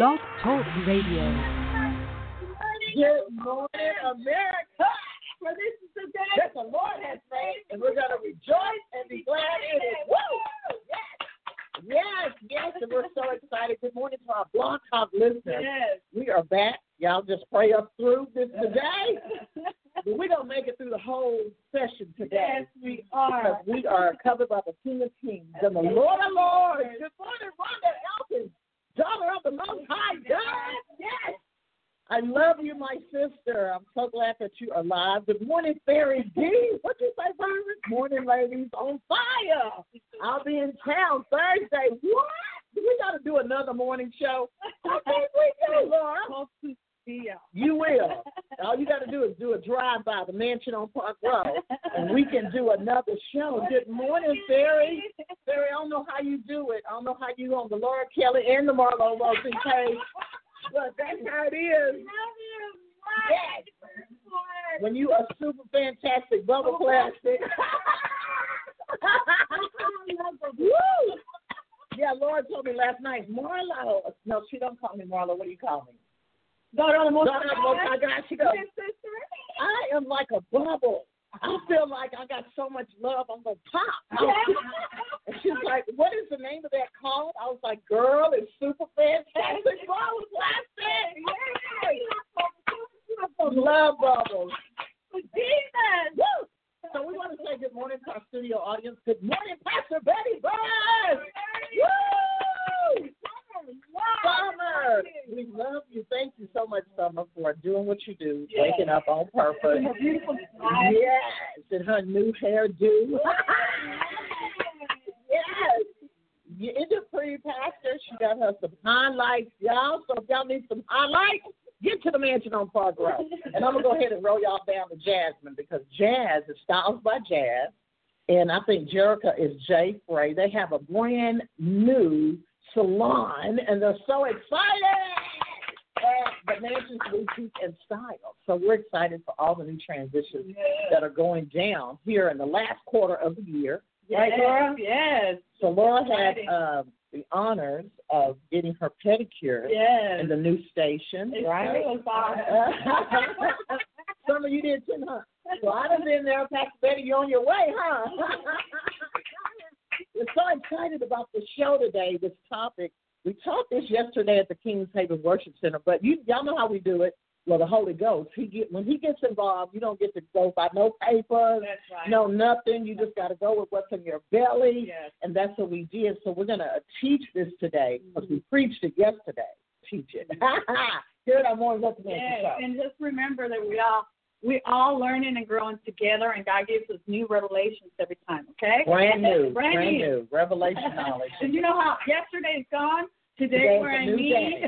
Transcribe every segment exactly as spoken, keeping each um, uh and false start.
Blog Talk Radio. Good morning, America. For this is the day that the Lord has made, and we're going to rejoice and be glad in it. Woo! Yes, yes, yes, and we're so excited. Good morning to our Blog Talk listeners. Yes. We are back. Y'all just pray us through this today. But we're going to make it through the whole session today. Yes, we are. Because we are covered by the King of Kings and the Lord of Lords. Good morning, Rhonda Elkins, daughter of the Most High God. Yes. I love you, my sister. I'm so glad that you are alive. Good morning, Fairy D. What you say, Fairy? Morning, ladies. On fire. I'll be in town Thursday. What? We got to do another morning show. I think we do, Laura. You will. All you got to do is do a drive-by the mansion on Park Road, and we can do another show. Good morning, Fairy. Fairy, I don't know how you do it. I don't know how you on the Laura Kelly and the Marlo Rosen page. But that's how it is. Yes. When you are super fantastic bubble plastic. Woo! Yeah, Laura told me last night, Marlo. No, she don't call me Marlo. What do you call me? Daughter of the Most Daughter of the Most High God. She goes, I am like a bubble. I feel like I got so much love, I'm going to pop. And she's like, what is the name of that called? I was like, girl, it's super fantastic bubble plastic. Love bubbles. Jesus. Woo! So we want to say good morning to our studio audience. Good morning, Pastor Betty Buzz. Woo! Summer, we love you. Thank you so much, Summer, for doing what you do, yes. Waking up on purpose. Yes, and her new hairdo. Yes. You is a pretty pastor. She got her some highlights, y'all. So if y'all need some highlights, get to the mansion on Park Road. And I'm going to go ahead and roll y'all down to Jasmine because Jazz is Styles by Jazz. And I think Jerica is Jay Frey. They have a brand new salon, and they're so excited at the Mansions Boutique and Style. So we're excited for all the new transitions yes. that are going down here in the last quarter of the year. Yes. Right, Laura? Yes. So Laura had uh, the honors of getting her pedicure yes. in the new station, it's right? Awesome. Some of you did too, huh? Well, I done been there, Pastor Betty. You on your way, huh? We're so excited about the show today, this topic. We taught this yesterday at the King's Haven Worship Center, but you, y'all know how we do it. Well, the Holy Ghost, he get, when he gets involved, you don't get to go by no papers, that's right. no nothing. You just got to go with what's in your belly, yes. and that's what we did. So we're going to teach this today because we preached it yesterday. Teach it. Here at our morning lesson. Yes, and just remember that we all we all learning and growing together, and God gives us new revelations every time. Okay, brand new, brand, brand new. new revelation knowledge. And you know how yesterday's gone, today Today's we're a in new me. day.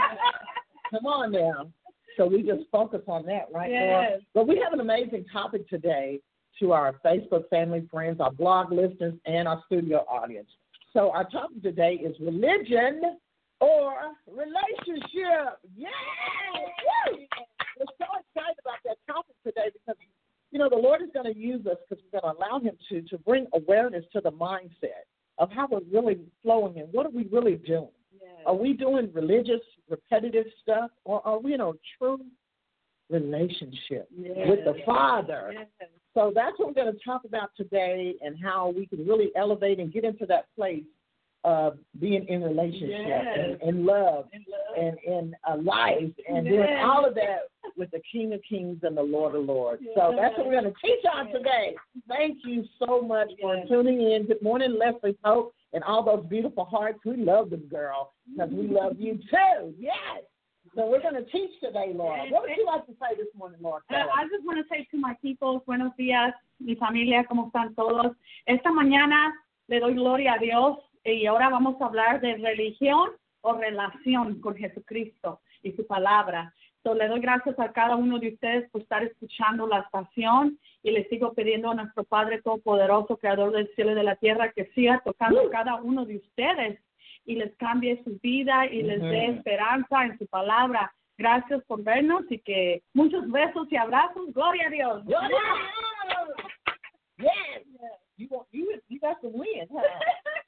Come on now. So we just focus on that, right, yes. Laura? But we have an amazing topic today to our Facebook family, friends, our blog listeners, and our studio audience. So our topic today is religion or relationship. Yay! Woo! We're so excited about that topic today because, you know, the Lord is going to use us because we're going to allow him to, to bring awareness to the mindset of how we're really flowing and what are we really doing. Yes. Are we doing religious, repetitive stuff, or are we in a true relationship yes. with the Father? Yes. So that's what we're going to talk about today and how we can really elevate and get into that place of being in relationship yes. and in love, in love and in a life and yes. doing all of that with the King of Kings and the Lord of Lords. Yes. So that's what we're going to teach on today. Thank you so much for yes. tuning in. Good morning, Leslie Pope, and all those beautiful hearts. We love them, girl, because we love you too. Yes. So we're going to teach today, Laura. What would you like to say this morning, Laura? Uh, I just want to say to my people, buenos días, mi familia, ¿cómo están todos? Esta mañana le doy gloria a Dios y ahora vamos a hablar de religión o relación con Jesucristo y su palabra. So, le doy gracias a cada uno de ustedes por estar escuchando la estación y le sigo pidiendo a nuestro Padre Todopoderoso, Creador del cielo y de la tierra, que siga tocando a cada uno de ustedes y les cambie su vida y les dé esperanza en su palabra. Gracias por vernos y que muchos besos y abrazos. Gloria a Dios. Gloria a Dios. Yes. You want you you got to win, huh?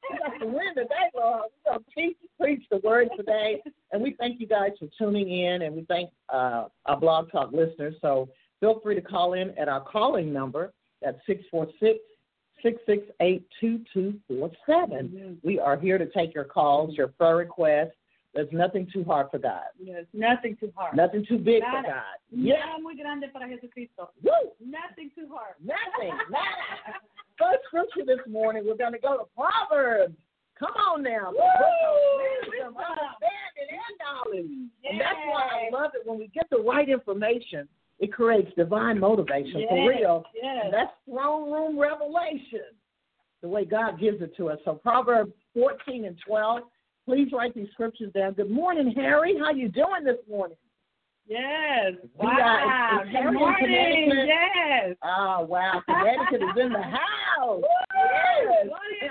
We got to win today, Lord. We're going to teach, preach the word today. And we thank you guys for tuning in, and we thank uh, our Blog Talk listeners. So feel free to call in at our calling number. That's six four six, six six eight, two two four seven. Mm-hmm. We are here to take your calls, your prayer requests. There's nothing too hard for God. Yes, nothing too hard. Nothing too big Nada. for God. Yeah. Nada muy grande para Jesucristo. Woo! Nothing too hard. Nothing. Nada. First scripture this morning, we're going to go to Proverbs. Come on now. Wisdom, understanding, and knowledge. Yes. And that's why I love it. When we get the right information, it creates divine motivation, yes. for real. Yes. And that's throne room revelation, the way God gives it to us. So Proverbs fourteen and twelve. Please write these scriptures down. Good morning, Harry. How you doing this morning? Yes. Wow. wow. Is, is Good morning. Yes. Oh, wow. Connecticut is in the house. Yes.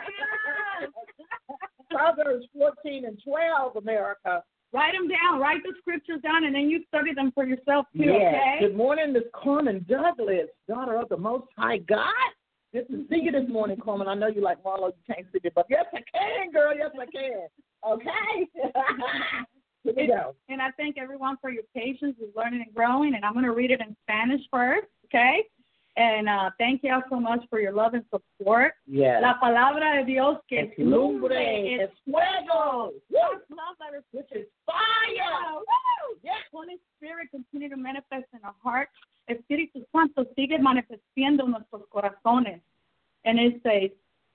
Proverbs fourteen and twelve, America. Write them down. Write the scriptures down, and then you study them for yourself, too, yes. okay? Good morning, Miss Carmen Douglas, daughter of the Most High God. Good to see you this morning, Carmen. I know you like Marlo. You can't see it, but yes, I can, girl. Yes, I can. Okay. Here we go. And I thank everyone for your patience with learning and growing. And I'm going to read it in Spanish first, okay? And uh, thank you all so much for your love and support. Yes. La palabra de Dios que es lumbre, es fuego. God's love letters, which is fire. Woo! Yes. Holy Spirit, continue to manifest in our hearts. Espíritu Santo, sigue manifestando en nuestros corazones. And it says,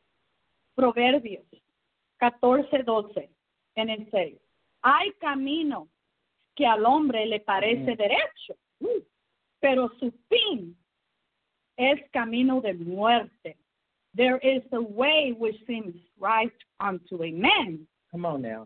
Proverbios catorce doce. And it says, hay camino que al hombre le parece mm. derecho, mm. pero su fin es camino de muerte. There is a way which seems right unto a man. Come on now.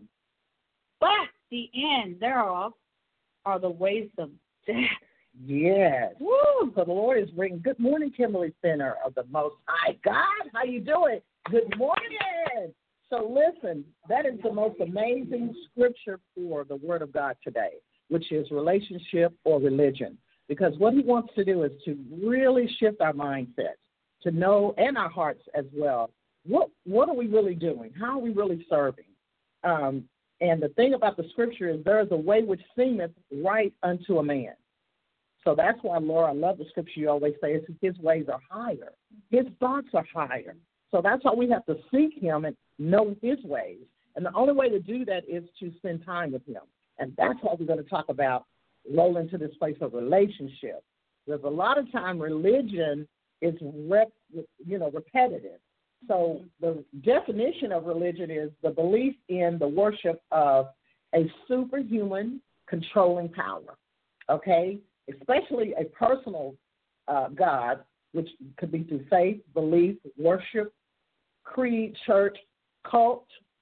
But the end thereof are the ways of death. Yes. Woo. So the Lord is bringing. Good morning, Kimberly Center of the Most High God. How you doing? Good morning. So listen, that is the most amazing scripture for the Word of God today, which is relationship or religion. Because what he wants to do is to really shift our mindsets, to know, and our hearts as well, what what are we really doing? How are we really serving? Um, and the thing about the scripture is there is a way which seemeth right unto a man. So that's why, Laura, I love the scripture you always say, is his ways are higher. His thoughts are higher. So that's why we have to seek him and know his ways. And the only way to do that is to spend time with him. And that's what we're going to talk about, roll into this place of relationship. There's a lot of time religion is rep, you know, repetitive. So the definition of religion is the belief in the worship of a superhuman controlling power, okay? Especially a personal uh, God, which could be through faith, belief, worship, creed, church, cult,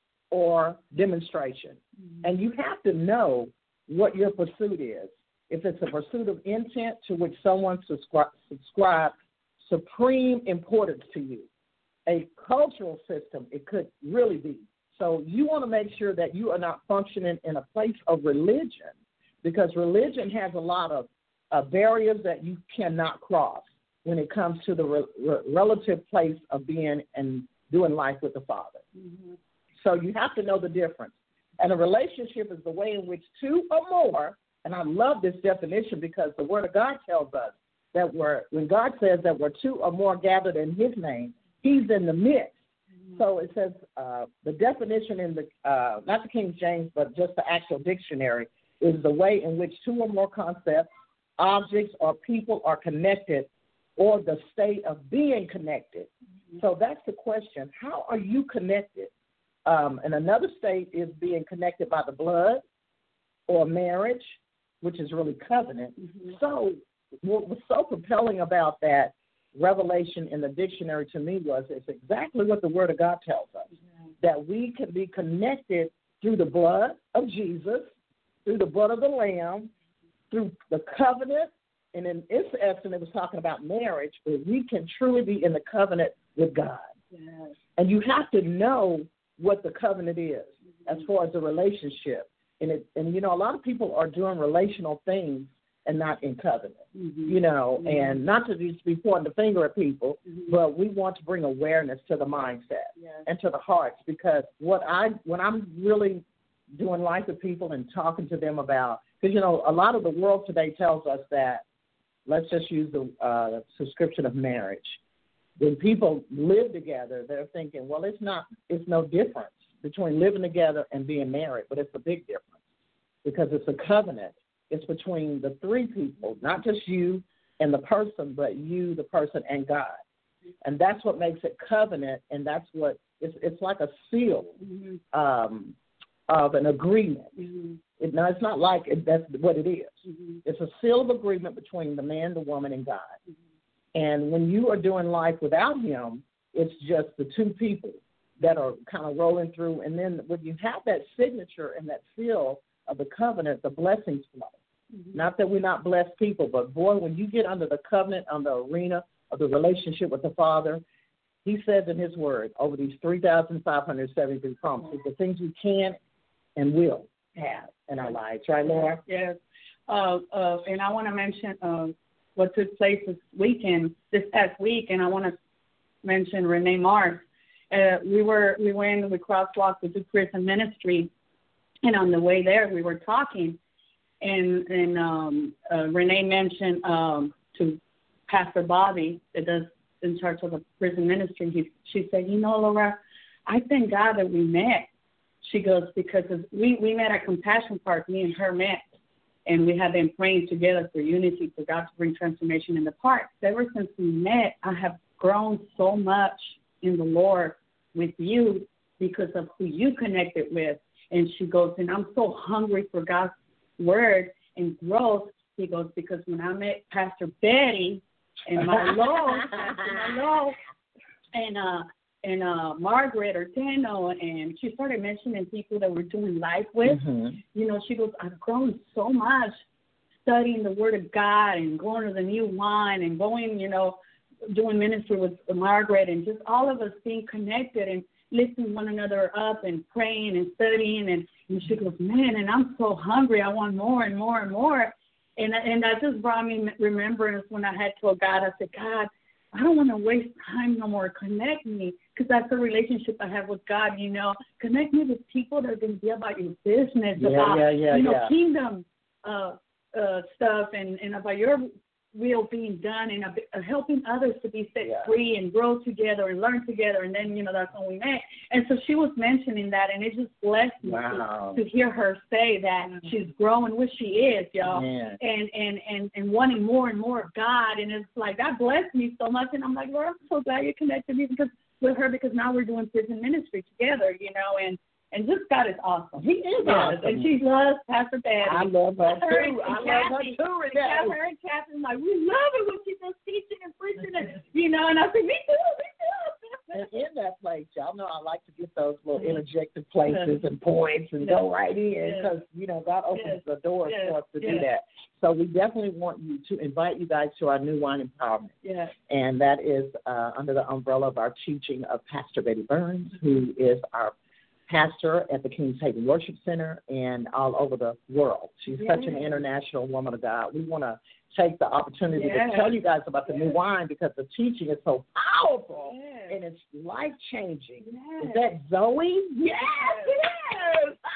or demonstration. Mm-hmm. And you have to know what your pursuit is. If it's a pursuit of intent to which someone subscri- subscribes supreme importance to you, a cultural system, it could really be. So you want to make sure that you are not functioning in a place of religion, because religion has a lot of uh, barriers that you cannot cross when it comes to the re- re- relative place of being and doing life with the Father. Mm-hmm. So you have to know the difference. And a relationship is the way in which two or more, and I love this definition because the Word of God tells us that we're, when God says that we're two or more gathered in his name, he's in the midst. Mm-hmm. So it says uh, the definition in the, uh, not the King James, but just the actual dictionary, is the way in which two or more concepts, objects, or people are connected, or the state of being connected. Mm-hmm. So that's the question. How are you connected? Um, and another state is being connected by the blood or marriage, which is really covenant. Mm-hmm. So what was so compelling about that revelation in the dictionary to me was it's exactly what the Word of God tells us, mm-hmm. that we can be connected through the blood of Jesus, through the blood of the Lamb, through the covenant. And in its essence, it was talking about marriage, where we can truly be in the covenant with God. Yes. And you have to know what the covenant is mm-hmm. as far as the relationship. And, it, and, you know, a lot of people are doing relational things and not in covenant. Mm-hmm. You know, mm-hmm. and not to just be pointing the finger at people, mm-hmm. but we want to bring awareness to the mindset yes. and to the hearts, because what I when I'm really doing life with people and talking to them about, because, you know, a lot of the world today tells us that, let's just use the uh, subscription of marriage. When people live together, they're thinking, well, it's not, it's no difference between living together and being married, but it's a big difference because it's a covenant. It's between the three people, not just you and the person, but you, the person, and God. And that's what makes it covenant, and that's what, it's, it's like a seal mm-hmm. um, of an agreement. Mm-hmm. It, now, it's not like it, that's what it is. Mm-hmm. It's a seal of agreement between the man, the woman, and God. Mm-hmm. And when you are doing life without him, it's just the two people that are kind of rolling through. And then when you have that signature and that seal of the covenant, the blessings flow. Mm-hmm. Not that we're not blessed people, but, boy, when you get under the covenant, on the arena of the relationship with the Father, he says in his word, over these three thousand five hundred seventy-three promises, the things we can and will have in our lives. Right, Laura? Yes. Uh, uh, and I want to mention uh, what took place this weekend, this past week, and I want to mention Renee Mars. Uh, we were we went we crosswalked with the prison ministry, and on the way there we were talking, and and um, uh, Renee mentioned um, to Pastor Bobby, that does in charge of the prison ministry. He, she said, you know, Laura, I thank God that we met. She goes, because we we met at Compassion Park. Me and her met. And we have been praying together for unity, for God to bring transformation in the park. Ever since we met, I have grown so much in the Lord with you because of who you connected with. And she goes, and I'm so hungry for God's word and growth. He goes, because when I met Pastor Betty and my Lord, Pastor Malo, and uh, and uh, Margaret Orteno, and she started mentioning people that we're doing life with. Mm-hmm. You know, she goes, I've grown so much studying the Word of God and going to the New Wine and going, you know, doing ministry with Margaret, and just all of us being connected and lifting one another up and praying and studying. And, and she goes, man, and I'm so hungry. I want more and more and more. And, and that just brought me remembrance when I had told God, I said, God, I don't want to waste time no more. Connect me, because that's the relationship I have with God, you know. Connect me with people that are going to be about your business, yeah, about, yeah, yeah, you know, yeah. kingdom uh, uh, stuff, and, and about your will being done, and uh, helping others to be set yeah. free and grow together and learn together. And then, you know, that's when we met. And so she was mentioning that, and it just blessed me wow. to, to hear her say that mm-hmm. she's growing where she is, y'all, yeah. and, and, and, and wanting more and more of God. And it's like, that blessed me so much. And I'm like, Lord, I'm so glad you connected me because with her, because now we're doing prison ministry together, you know, and And this God is awesome. He is yes. awesome. And she loves Pastor Betty. I love her, her too. And, I and love Kathy, her, too, and Renee. Her and Catherine, like, we love it when she does teaching and preaching, and, you know, and I said, me too, me too. And in that place, y'all know I like to get those little interjected places and points and yes. go right in because, yes. you know, God opens yes. the doors yes. for us to yes. do that. So we definitely want you to invite you guys to our New Wine Empowerment. Yes. And that is uh, under the umbrella of our teaching of Pastor Betty Burns, who is our pastor at the King's Haven Worship Center and all over the world. She's yes. such an international woman of God. We want to take the opportunity yes. to tell you guys about the yes. new wine because the teaching is so powerful yes. and it's life-changing. Yes. Is that Zoe? Yes, it is.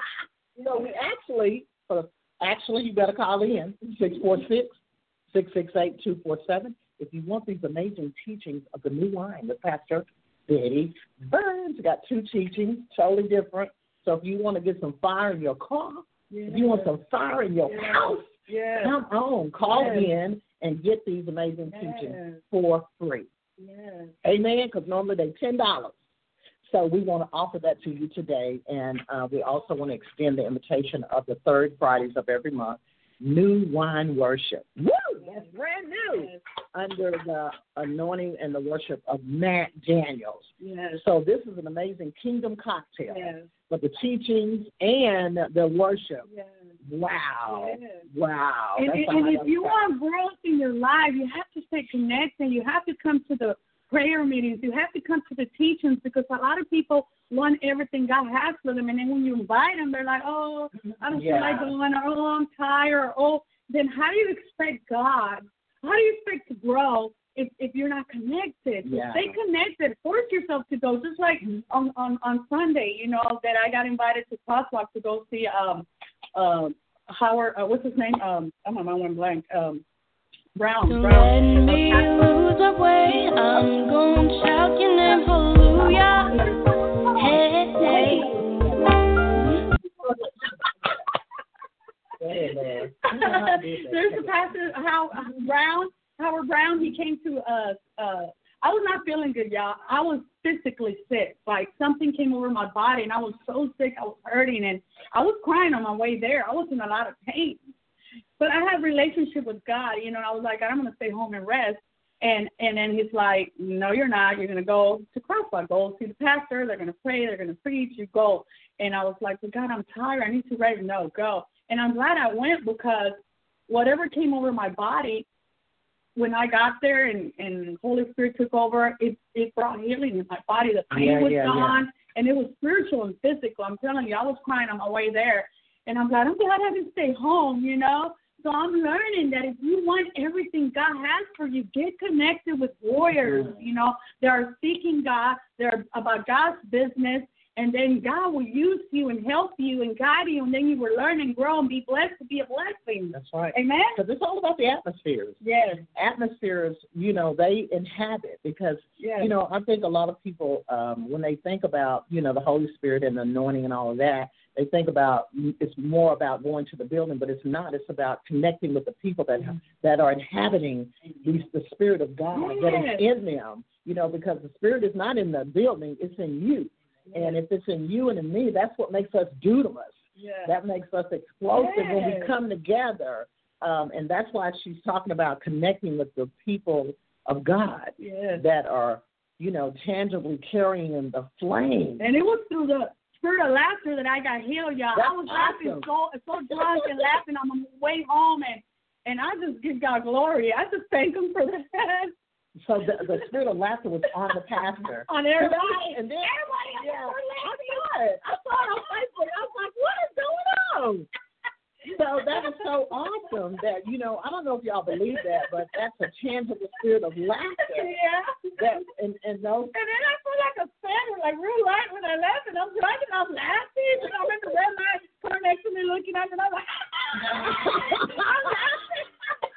So we actually, uh, actually, you got to call in, six four six, six six eight, two four seven, if you want these amazing teachings of the new wine with Pastor Betty Burns. Got two teachings, totally different. So if you want to get some fire in your car, yes. if you want some fire in your yes. house, yes. come on, call yes. in and get these amazing yes. teachings for free. Yes. Amen, because normally they're ten dollars. So we want to offer that to you today, and uh, we also want to extend the invitation of the third Fridays of every month, New Wine Worship. Woo! That's brand new. Yes. Under the anointing and the worship of Matt Daniels. Yes. So this is an amazing kingdom cocktail. Yes. But the teachings and the worship. Yes. Wow. Yes. Wow. And, and, and if you want growth in your life, you have to stay connected. You have to come to the prayer meetings. You have to come to the teachings because a lot of people want everything God has for them. And then when you invite them, they're like, oh, I don't yeah. feel like going, or oh, I'm tired, or oh. then how do you expect God? How do you expect to grow if, if you're not connected? Yeah. Stay connected. Force yourself to go. Just like on, on, on Sunday, you know, that I got invited to Crosswalk to go see um uh, Howard, uh, what's his name? Um, oh, my mind went blank. Um, Brown. Don't Brown. let me lose my way. I'm going to shout your name, hallelujah. Hey, hey. There's a pastor, how Brown, Howard Brown. He came to uh uh. I was not feeling good, y'all. I was physically sick. Like something came over my body, and I was so sick. I was hurting, and I was crying on my way there. I was in a lot of pain, but I had a relationship with God, you know. And I was like, I'm going to stay home and rest. And and then he's like, no, you're not. You're going to go to Crosswalk. Go see the pastor. They're going to pray. They're going to preach. You go. And I was like, well, God, I'm tired. I need to rest. No, go. And I'm glad I went because whatever came over my body, when I got there and, and Holy Spirit took over, it, it brought healing in my body. The pain yeah, was yeah, gone, yeah. and it was spiritual and physical. I'm telling you, I was crying on my way there. And I'm glad, I'm glad I didn't stay home, you know. So I'm learning that if you want everything God has for you, get connected with warriors, you know. They are seeking God. They're about God's business. And then God will use you and help you and guide you, and then you will learn and grow and be blessed to be a blessing. That's right. Amen? Because it's all about the atmospheres. Yes. Atmospheres, you know, they inhabit because, yes. you know, I think a lot of people, um, when they think about, you know, the Holy Spirit and the anointing and all of that, they think about it's more about going to the building, but it's not. It's about connecting with the people that that are inhabiting these, the Spirit of God yes. that is in them, you know, because the Spirit is not in the building, it's in you. And if it's in you and in me, that's what makes us dunamis. Yes. That makes us explosive yes. when we come together. Um, and that's why she's talking about connecting with the people of God yes. that are, you know, tangibly carrying in the flame. And it was through the spirit of laughter that I got healed, y'all. That's I was awesome. laughing so so drunk and laughing on my way home, and, and I just give God glory. I just thank him for that. So the, the spirit of laughter was on the pastor. On everybody. And then, everybody yeah, was I laughing. saw it. I saw it on Facebook. I was like, what is going on? So that is so awesome that, you know, I don't know if y'all believe that, but that's a tangible spirit of laughter. Yeah. That, and, and those. And then I feel like a spaniel, like real light when I laugh, and I'm driving, I'm laughing, and I'm in the red light, car next to me looking at me, and I'm like, I'm laughing.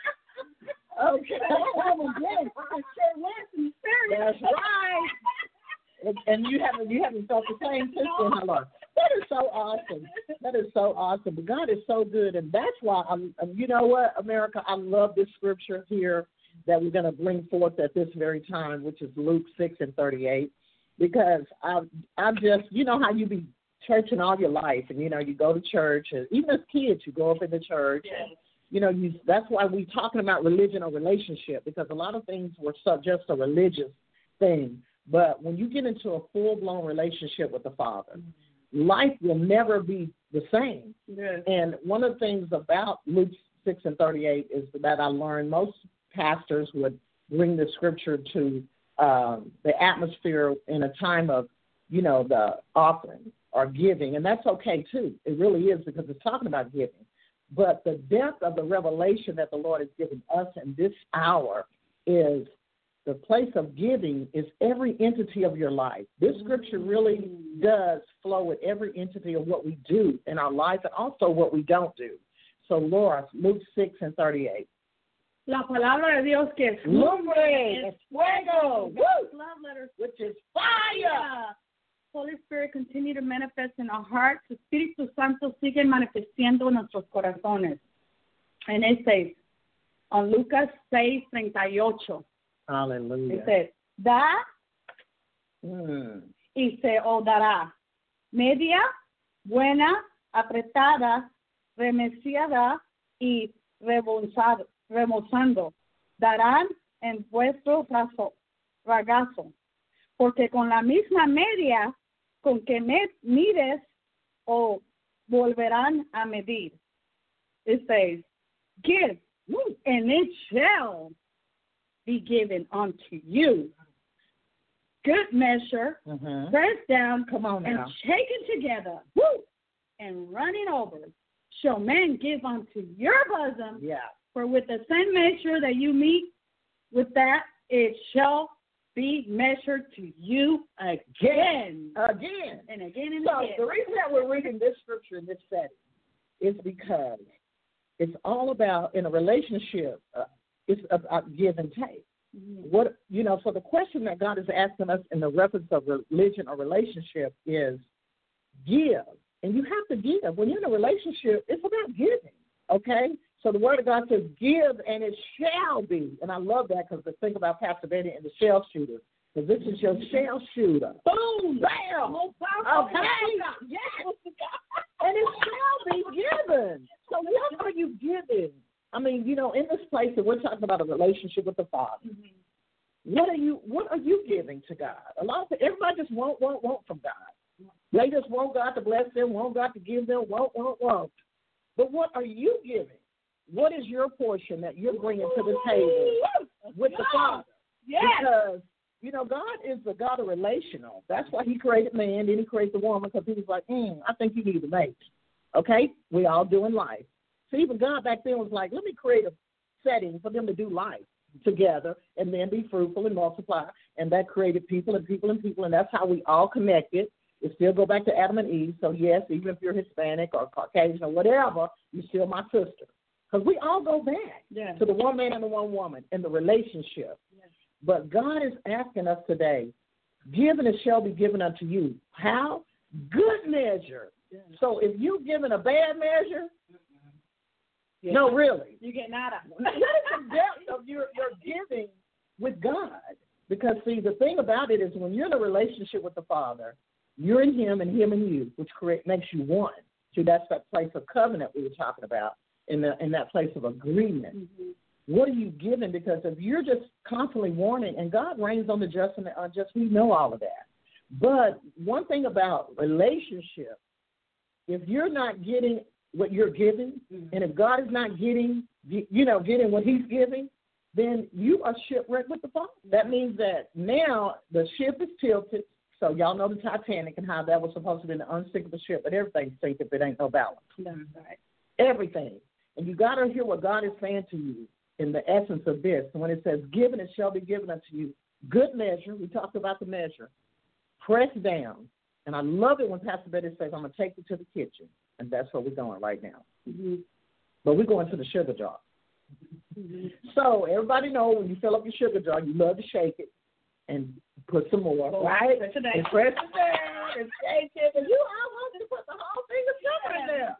Okay. I was good. I sure was in spirit. That's right. And, and you haven't you haven't felt the same since then, how long? That is so awesome. That is so awesome. But God is so good, and that's why I'm. You know what, America? I love this scripture here that we're going to bring forth at this very time, which is Luke six and thirty-eight, because I I just you know how you be churching all your life, and you know you go to church, and even as kids you go up in the church. Yes. And, you know, you, that's why we're talking about religion or relationship, because a lot of things were so, just a religious thing. But when you get into a full-blown relationship with the Father, life will never be the same. Yes. And one of the things about Luke six and thirty-eight is that I learned most pastors would bring the scripture to um, the atmosphere in a time of, you know, the offering or giving. And that's okay, too. It really is, because it's talking about giving. But the depth of the revelation that the Lord has given us in this hour is the place of giving is every entity of your life. This scripture really does flow with every entity of what we do in our life and also what we don't do. So, Laura, Luke six and thirty-eight. La palabra de Dios que es lumbre, es fuego, love letters, which is fire. Holy Spirit continue to manifest in our hearts. Espíritu Santo sigue manifestando en nuestros corazones. And it says, on Lucas seis thirty-eight. Hallelujah. It says, da mm. y se os dará. Media, buena, apretada, remeciada y rebosado, rebosando. Darán en vuestro brazo, ragazo. Porque con la misma media con que me mires o volverán a medir. It says, give, and it shall be given unto you. Good measure, mm-hmm. pressed down, come on and now, shaken together, woo, and running over, shall men give unto your bosom. Yeah. For with the same measure that you meet with that, it shall be measured to you again. Again. And again and so again. The reason that we're reading this scripture in this setting is because it's all about, in a relationship, uh, it's about give and take. Mm-hmm. What you know, so the question that God is asking us in the reference of religion or relationship is give. And you have to give. When you're in a relationship, it's about giving, okay? So the word of God says, give and it shall be. And I love that because the thing about Pastor Betty and the shell shooter, because this is your shell shooter. Boom, bam. Okay. Yes. And it shall be given. So what are you giving? I mean, you know, in this place that we're talking about a relationship with the Father, mm-hmm. what are you what are you giving to God? A lot of everybody just want, want, want from God. They just want God to bless them, want God to give them, want, want, want. But what are you giving? What is your portion that you're bringing to the table with the Father? Yes. Because, you know, God is the God of relational. That's why he created man, then he created the woman, because he was like, mm, I think you need a mate. Okay? We all doing life. So even God back then was like, let me create a setting for them to do life together and then be fruitful and multiply. And that created people and people and people, and that's how we all connected. It still go back to Adam and Eve. So, yes, even if you're Hispanic or Caucasian or whatever, you're still my sister. Because we all go back yeah. to the one man and the one woman in the relationship. Yes. But God is asking us today, give and it shall be given unto you. How? Good measure. Yeah. So if you're given a bad measure, yeah. no, really. You get nada. That is the depth of your, your giving with God. Because, see, the thing about it is when you're in a relationship with the Father, you're in him and him in you, which create, makes you one. See, that's that place of covenant we were talking about, in the in that place of agreement. Mm-hmm. What are you giving? Because if you're just constantly warning, and God reigns on the just and the unjust, we know all of that. But one thing about relationship, if you're not getting what you're giving, mm-hmm. and if God is not getting, you know, getting what he's giving, then you are shipwrecked with the Father. That means that now the ship is tilted. So y'all know the Titanic and how that was supposed to be an unsinkable ship, but everything sinks if it ain't no balance. That's right. Everything. And you got to hear what God is saying to you in the essence of this. When it says, given it shall be given unto you, good measure, we talked about the measure, press down. And I love it when Pastor Betty says, I'm going to take you to the kitchen. And that's where we're going right now. Mm-hmm. But we're going to the sugar jar. Mm-hmm. So everybody know when you fill up your sugar jar, you love to shake it and put some more, oh, right? And press it down and shake it. And you almost to put the whole thing of sugar in there.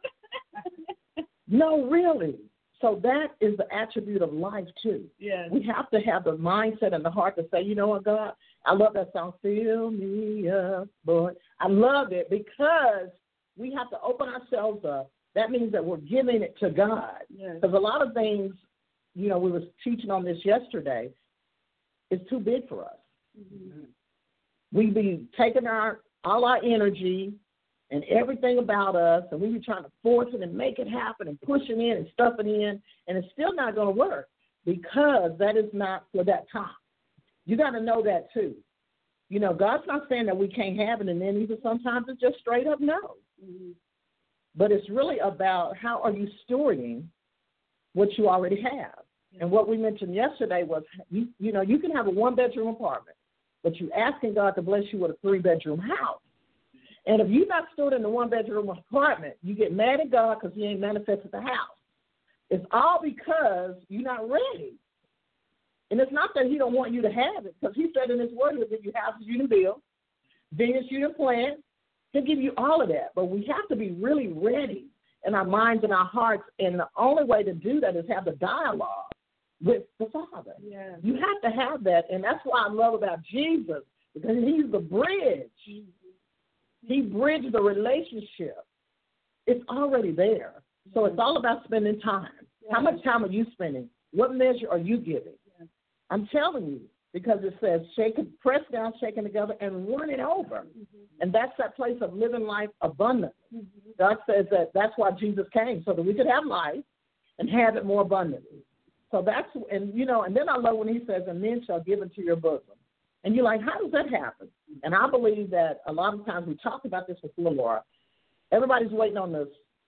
No, really. So that is the attribute of life, too. Yes. We have to have the mindset and the heart to say, you know what, God, I love that song, Fill Me Up, Lord. I love it because we have to open ourselves up. That means that we're giving it to God. Yes. Because a lot of things, you know, we were teaching on this yesterday, is too big for us. Mm-hmm. We be taking our all our energy and everything about us, and we be trying to force it and make it happen and push it in and stuff it in, and it's still not going to work because that is not for that time. You got to know that too. You know, God's not saying that we can't have it, and then even sometimes it's just straight up no. Mm-hmm. But it's really about how are you stewarding what you already have. Yeah. And what we mentioned yesterday was, you, you know, you can have a one-bedroom apartment, but you're asking God to bless you with a three-bedroom house. And if you're not stored in the one-bedroom apartment, you get mad at God because he ain't manifested the house. It's all because you're not ready. And it's not that he don't want you to have it, because he said in his word he'll give you houses you can build, vineyards you can plant. He'll give you all of that. But we have to be really ready in our minds and our hearts. And the only way to do that is have the dialogue with the Father. Yes. You have to have that. And that's why I love about Jesus, because he's the bridge. Mm-hmm. He bridged the relationship. It's already there. So it's all about spending time. Yeah. How much time are you spending? What measure are you giving? Yeah. I'm telling you, because it says, shake it, press down, shaking together, and run it over. Mm-hmm. And that's that place of living life abundantly. Mm-hmm. God says that that's why Jesus came, so that we could have life and have it more abundantly. So that's, and you know, and then I love when he says, and men shall give into your bosom. And you're like, how does that happen? And I believe that a lot of times we talk about this with Laura. Everybody's waiting on the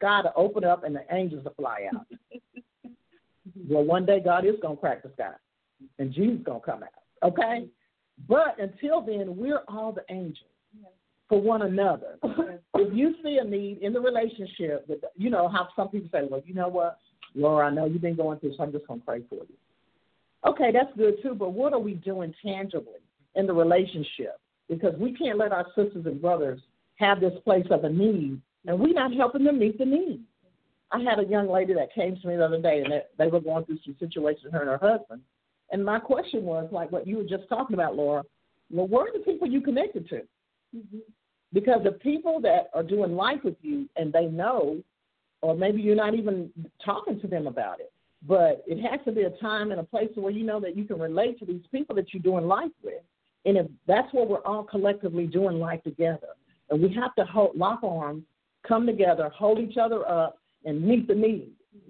sky to open up and the angels to fly out. Well, one day God is going to crack the sky, and Jesus is going to come out, okay? But until then, we're all the angels for one another. If you see a need in the relationship, with, you know how some people say, well, you know what, Laura, I know you've been going through, so I'm just going to pray for you. Okay, that's good too, but what are we doing tangibly in the relationship? Because we can't let our sisters and brothers have this place of a need, and we're not helping them meet the need. I had a young lady that came to me the other day, and they were going through some situations, her and her husband. And my question was, like what you were just talking about, Laura, well, where are the people you connected to? Mm-hmm. Because the people that are doing life with you and they know, or maybe you're not even talking to them about it, but it has to be a time and a place where you know that you can relate to these people that you're doing life with. And if that's where we're all collectively doing life together, and we have to hold, lock arms, come together, hold each other up, and meet the need.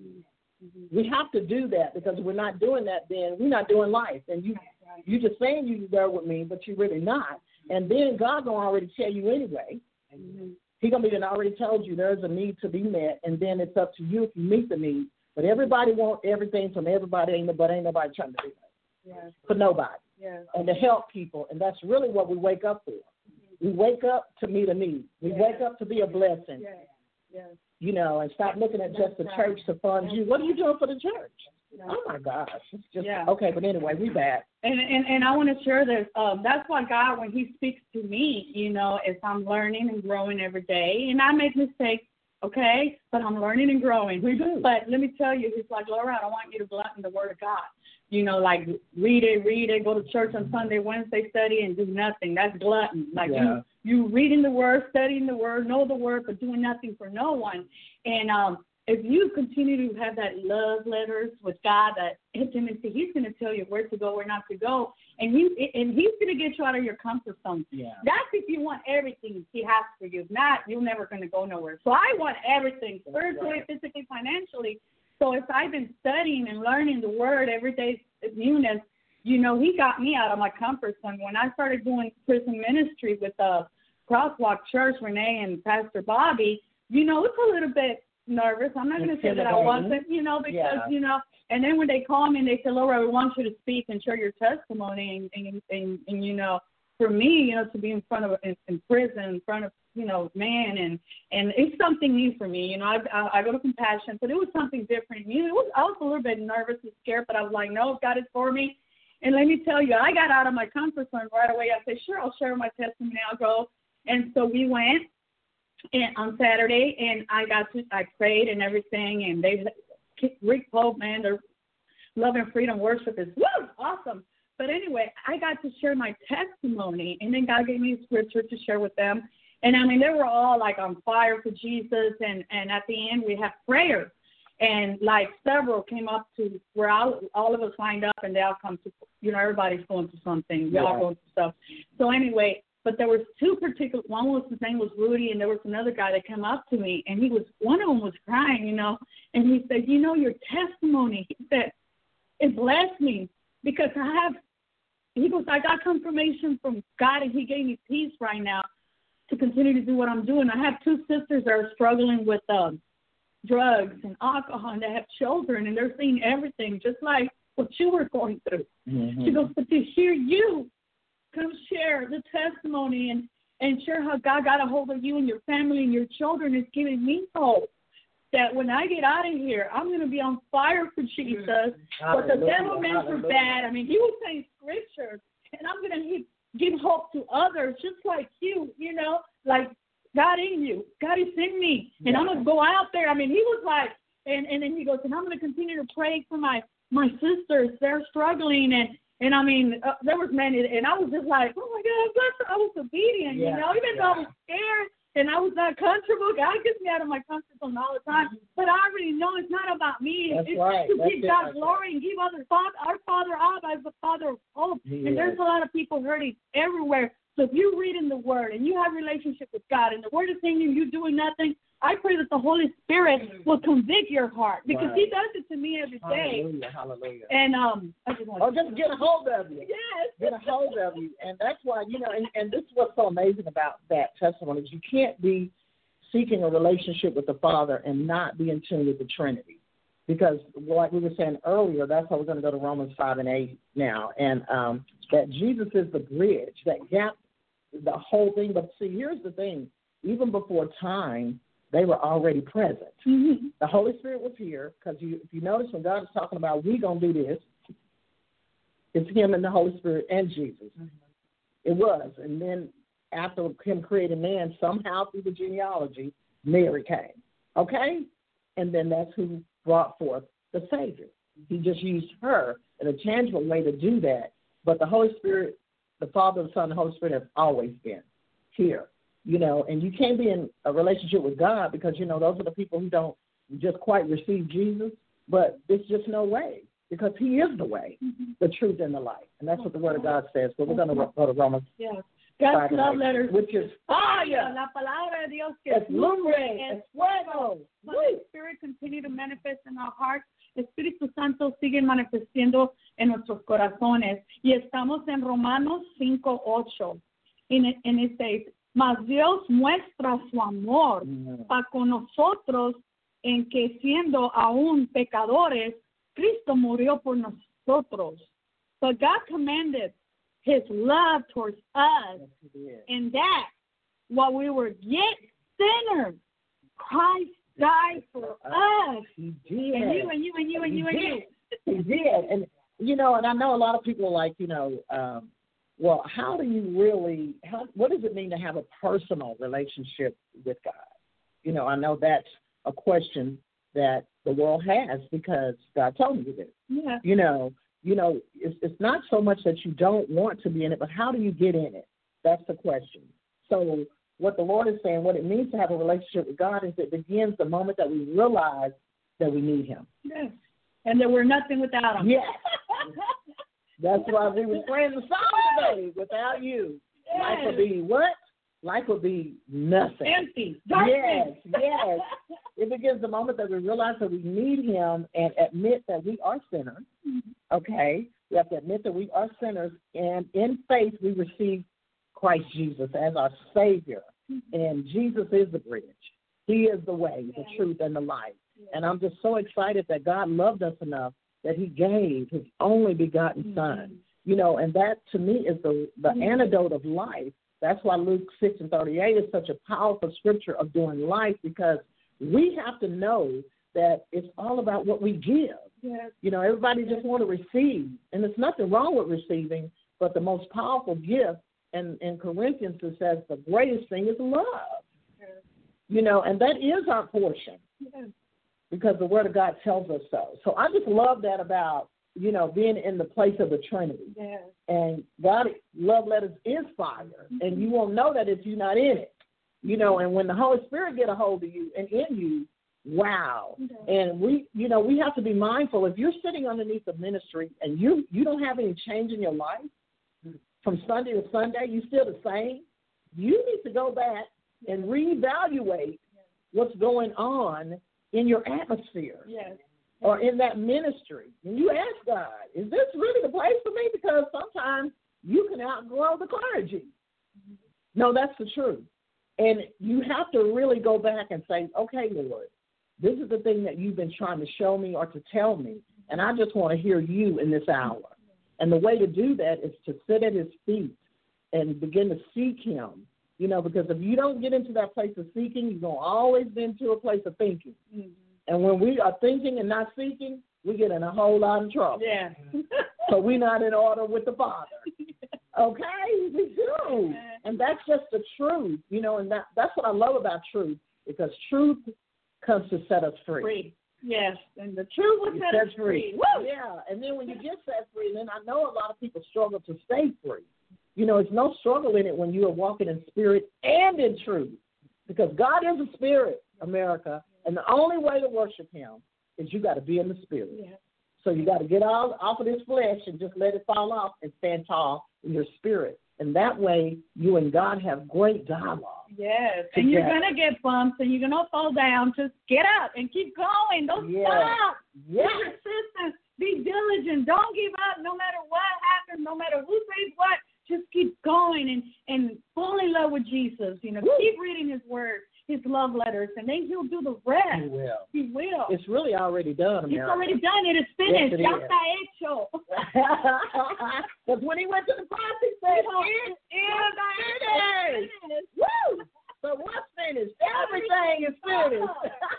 Mm-hmm. We have to do that, because if we're not doing that, then we're not doing life. And you, right. You're just saying you're there with me, but you're really not. And then God's going to already tell you anyway. Mm-hmm. He's going to be already told you there's a need to be met, and then it's up to you if you meet the need. But everybody wants everything from everybody, ain't nobody, ain't nobody trying to do that. Yeah. For nobody. Yeah. And to help people, and that's really what we wake up for. Mm-hmm. We wake up to meet a need. We yeah. wake up to be a blessing. Yeah. Yeah. You know, and stop looking at just the church to fund you. What are you doing for the church? Oh, my gosh. It's just, yeah. Okay, but anyway, we back. And, and and I want to share this. Um, that's why God, when he speaks to me, you know, as I'm learning and growing every day, and I make mistakes, okay, but I'm learning and growing. We do. But let me tell you, he's like, Laura, I don't want you to glutton the word of God. You know, like read it, read it, go to church on Sunday, Wednesday, study, and do nothing. That's glutton. Like yeah. you, you reading the word, studying the word, know the word, but doing nothing for no one. And um, if you continue to have that love letters with God, that intimacy, he's going to tell you where to go, where not to go, and he and he's going to get you out of your comfort zone. Yeah. That's if you want everything he has for you. If not, you're never going to go nowhere. So I want everything, spiritually, right. physically, financially. So if I've been studying and learning the word every day, newness, you know, he got me out of my comfort zone. When I started doing prison ministry with uh, Crosswalk Church, Renee and Pastor Bobby, you know, it's a little bit nervous. I'm not going to say that I wasn't, you know, because, yeah. you know, and then when they call me and they say, Laura, we want you to speak and share your testimony. And, and, and, and you know, for me, you know, to be in front of, in, in prison, in front of, you know, man, and, and it's something new for me. You know, I, I, I go to Compassion, but it was something different. You know, it was, I was a little bit nervous and scared, but I was like, no, God is for me. And let me tell you, I got out of my comfort zone right away. I said, sure, I'll share my testimony. I'll go. And so we went and on Saturday, and I got to, I prayed and everything, and they, Rick Pope, man, their Love and Freedom worship is, woo, awesome. But anyway, I got to share my testimony, and then God gave me a scripture to share with them. And, I mean, they were all, like, on fire for Jesus, and, and at the end we had prayer. And, like, several came up to where all, all of us lined up, and they all come to, you know, everybody's going through something. We yeah. all going through stuff. So, anyway, but there was two particular, one was, his name was Rudy, and there was another guy that came up to me, and he was, one of them was crying, you know, and he said, you know, your testimony, he said, it blessed me because I have, he goes, I got confirmation from God, and he gave me peace right now to continue to do what I'm doing. I have two sisters that are struggling with um, drugs and alcohol, and they have children, and they're seeing everything, just like what you were going through. Mm-hmm. She goes, but to hear you come share the testimony and, and share how God got a hold of you and your family and your children is giving me hope that when I get out of here, I'm going to be on fire for Jesus. What the devil meant for bad, I mean, he was saying scriptures, and I'm going to give hope to others just like you, you know, like God in you. God is in me, and yeah. I'm going to go out there. I mean, he was like, and, and then he goes, and I'm going to continue to pray for my, my sisters. They're struggling, and And, I mean, uh, there was many, and I was just like, oh, my God, I was obedient, yeah, you know, even yeah. though I was scared and I was not comfortable. God gets me out of my comfort zone all the time. Mm-hmm. But I already know it's not about me. That's it's right. to That's give it. God That's glory right. and give others. Our Father Abba is the Father of hope. He and is. There's a lot of people hurting everywhere. So if you read in the Word and you have a relationship with God and the Word is saying you, you're doing nothing, I pray that the Holy Spirit will convict your heart because right. He does it to me every day. Hallelujah, hallelujah. And um, I just want oh, just get a hold of you. Yes, get a hold of you, and that's why you know. And, and this is what's so amazing about that testimony is you can't be seeking a relationship with the Father and not be in tune with the Trinity. Because, like we were saying earlier, that's how we're going to go to Romans five and eight now, and um, that Jesus is the bridge, that gap, the whole thing. But see, here's the thing. Even before time, they were already present. Mm-hmm. The Holy Spirit was here, because you, if you notice when God is talking about we going to do this, it's him and the Holy Spirit and Jesus. Mm-hmm. It was. And then after him creating man, somehow through the genealogy, Mary came. Okay? And then that's who brought forth the Savior. He just used her in a tangible way to do that. But the Holy Spirit, the Father, the Son, and the Holy Spirit have always been here. You know, and you can't be in a relationship with God because, you know, those are the people who don't just quite receive Jesus. But there's just no way, because he is the way, mm-hmm. the truth, and the life. And that's what the Word of God says. So we're going to go to Romans. Yes. God's love letters, which is fire. La palabra de Dios que es lumbre, es fuego. Holy Spirit continue to manifest in our hearts. Espíritu Santo sigue manifestando en nuestros corazones. Y estamos en Romanos cinco ocho. En, en este, mas Dios muestra su amor mm. para con nosotros en que siendo aún pecadores, Cristo murió por nosotros. But God commanded his love towards us, yes, and that while we were yet sinners, Christ died for us. He did. And you and you and you and you and you. He did. And, you know, and I know a lot of people are like, you know, um, well, how do you really, how, what does it mean to have a personal relationship with God? You know, I know that's a question that the world has because God told me to do. Yeah. You know, You know, it's, it's not so much that you don't want to be in it, but how do you get in it? That's the question. So what the Lord is saying, what it means to have a relationship with God is it begins the moment that we realize that we need him. Yes. And that we're nothing without him. Yes. That's why we were praying the song today, without you. Yes. Life would be what? Life would be nothing. Empty. Darkness. Yes, yes. It begins the moment that we realize that we need him and admit that we are sinners. Okay? We have to admit that we are sinners, and in faith we receive Christ Jesus as our Savior. And Jesus is the bridge. He is the way, the truth, and the life. And I'm just so excited that God loved us enough that he gave his only begotten Son. You know, and that to me is the, the antidote of life. That's why Luke six and thirty-eight is such a powerful scripture of doing life, because we have to know that it's all about what we give. Yes. You know, everybody just want to receive, and there's nothing wrong with receiving, but the most powerful gift, and in Corinthians it says the greatest thing is love. Yes. You know, and that is our portion. Yes. Because the Word of God tells us so. So I just love that about, you know, being in the place of the Trinity. Yes. And God, love letters is fire, mm-hmm. and you won't know that if you're not in it. You know, and when the Holy Spirit get a hold of you and in you, wow. Okay. And we, you know, we have to be mindful. If you're sitting underneath the ministry and you, you don't have any change in your life from Sunday to Sunday, you're still the same, you need to go back and reevaluate what's going on in your atmosphere. Yes. Or in that ministry. And you ask God, is this really the place for me? Because sometimes you can outgrow the clergy. Mm-hmm. No, that's the truth. And you have to really go back and say, okay, Lord, this is the thing that you've been trying to show me or to tell me, and I just want to hear you in this hour. And the way to do that is to sit at his feet and begin to seek him. You know, because if you don't get into that place of seeking, you're going to always be into a place of thinking. Mm-hmm. And when we are thinking and not seeking, we get in a whole lot of trouble. Yeah. So we're not in order with the Father. Okay? We do. And that's just the truth, you know, and that, that's what I love about truth, because truth comes to set us free. Free. Yes, and the truth will set us free. free. Woo! Yeah, and then when you get set free, then I know a lot of people struggle to stay free. You know, it's no struggle in it when you are walking in spirit and in truth, because God is a spirit, America, and the only way to worship him is you got to be in the spirit. Yeah. So you got to get all off of this flesh and just let it fall off and stand tall in your spirit. And that way, you and God have great dialogue. Yes, and you're going to get bumps and you're going to fall down. Just get up and keep going. Don't yes. stop. Yes. Be persistent. Be diligent. Don't give up no matter what happens, no matter who says what. Just keep going and, and fall in love with Jesus. You know, Woo. Keep reading his word. his love letters, and then he'll do the rest. He will. He will. It's really already done, America. It's already done. It is finished. Yes, it Ya is. está hecho. Because when he went to the cross, he said, it is finished. Woo! So what's finished? Everything is finished.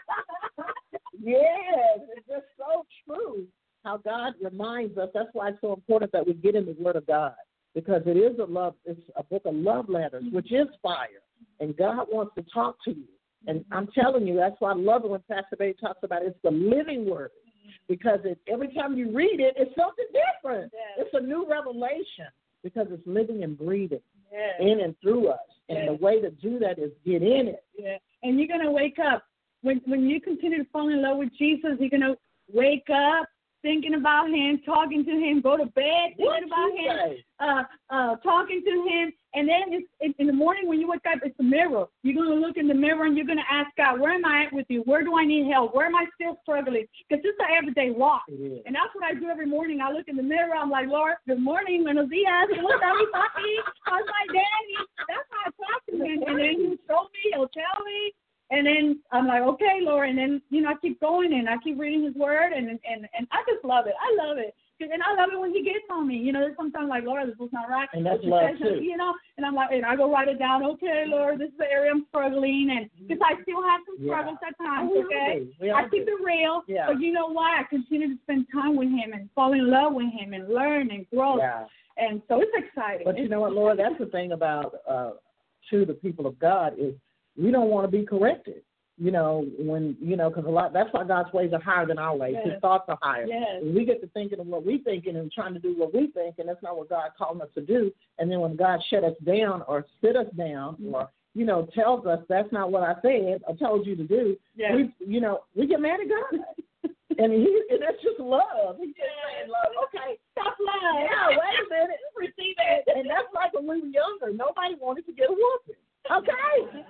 Yes, it's just so true how God reminds us. That's why it's so important that we get in the Word of God, because it is a love. It's a book of love letters, which is fire, and God wants to talk to you. And I'm telling you, that's why I love it when Pastor Babe talks about it. It's the living Word, because it, every time you read it, it's something different. Yes. It's a new revelation because it's living and breathing Yes. in and through us. And Yes. the way to do that is get in it. Yeah. And you're going to wake up. When when you continue to fall in love with Jesus, you're going to wake up thinking about him, talking to him, go to bed thinking What about you him, say? uh, uh, talking to him. And then it's, in, in the morning when you wake up, it's a mirror. You're going to look in the mirror and you're going to ask God, where am I at with you? Where do I need help? Where am I still struggling? Because it's an everyday walk. It is. And that's what I do every morning. I look in the mirror. I'm like, Lord, good morning. Buenos días. ¿Cómo está mi papi? How's my daddy? That's how I talk to him. And then he'll show me. He'll tell me. And then I'm like, okay, Lord. And then, you know, I keep going and I keep reading his word. And and, and I just love it. I love it. And I love it when he gets on me. You know, there's sometimes like, Lord, this was not right. And that's This love, is- too. You know, and I'm like, and I go write it down. Okay, Lord, this is the area I'm struggling. And because I still have some Yeah. struggles at times, We all okay? do. We all I keep do. it real. Yeah. But you know why? I continue to spend time with him and fall in love with him and learn and grow. Yeah. And so it's exciting. But you know what, Lord, that's the thing about, uh, to the people of God is we don't want to be corrected. You know, when, you know, because a lot, that's why God's ways are higher than our ways. Yes. His thoughts are higher. Yes. And we get to thinking of what we thinking and trying to do what we think, and that's not what God called us to do. And then when God shut us down or sit us down Mm-hmm. or, you know, tells us that's not what I said or told you to do, Yes. we, you know, we get mad at God. and he, and that's just love. He's just saying love. Okay. Tough love. Yeah, wait a minute. Receive it. And that's like when we were younger. Nobody wanted to get a whooping. Okay.